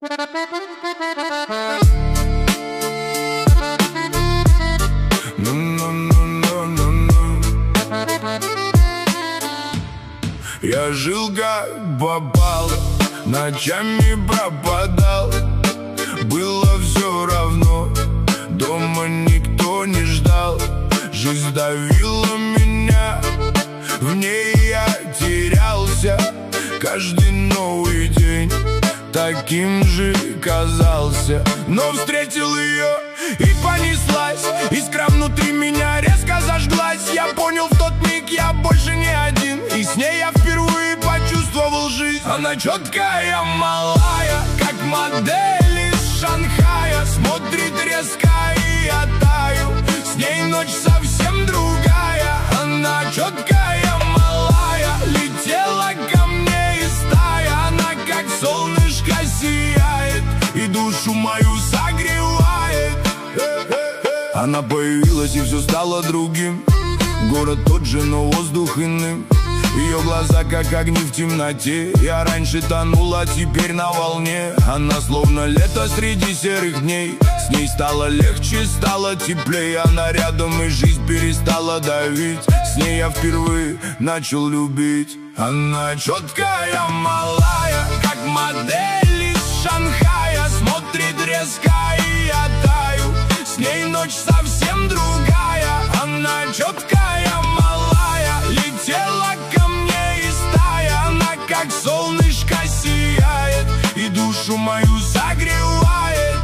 Я жил как попал, ночами пропадал. Было все равно, дома никто не ждал. Жизнь давила меня, в ней я терялся. Каждый новый день таким же казался. Но встретил ее и понеслась. Искра внутри меня резко зажглась. Я понял в тот миг, я больше не один. И с ней я впервые почувствовал жизнь. Она четкая, малая, как модель из Шанхая. Смотрит резко, и я таю. С ней ночь совсем другая. Она четкая, малая, летела ко мне из стаи. Она как солнышко сияет и душу мою согревает. Она появилась, и все стало другим. Город тот же, но воздух иным. Ее глаза как огни в темноте. Я раньше тонул, а теперь на волне. Она словно лето среди серых дней. С ней стало легче, стало теплее. Она рядом, и жизнь перестала давить. С ней я впервые начал любить. Она четкая, малая, как модель из Шанхая. Смотрит резко, и я таю. С ней ночь совсем другая. Она четкая, малая, летела ко мне из стаи. Она как солнышко сияет и душу мою согревает.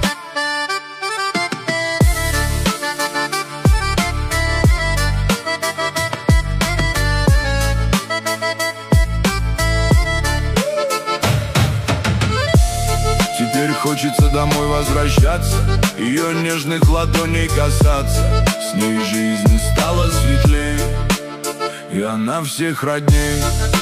Теперь хочется домой возвращаться, ее нежных ладоней касаться. С ней жизнь стала светлее, и она всех родней.